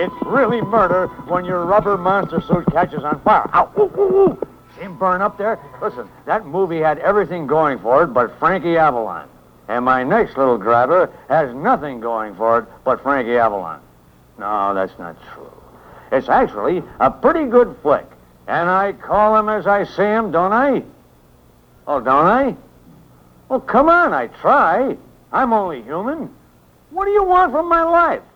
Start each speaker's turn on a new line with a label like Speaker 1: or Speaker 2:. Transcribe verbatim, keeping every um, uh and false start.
Speaker 1: It's really murder when your rubber monster suit catches on fire. Ow, ooh, ooh, ooh. See him burn up there? Listen, that movie had everything going for it but Frankie Avalon. And my next little grabber has nothing going for it but Frankie Avalon. No, that's not true. It's actually a pretty good flick. And I call him as I see him, don't I? Oh, don't I? Well, come on, I try. I'm only human. What do you want from my life?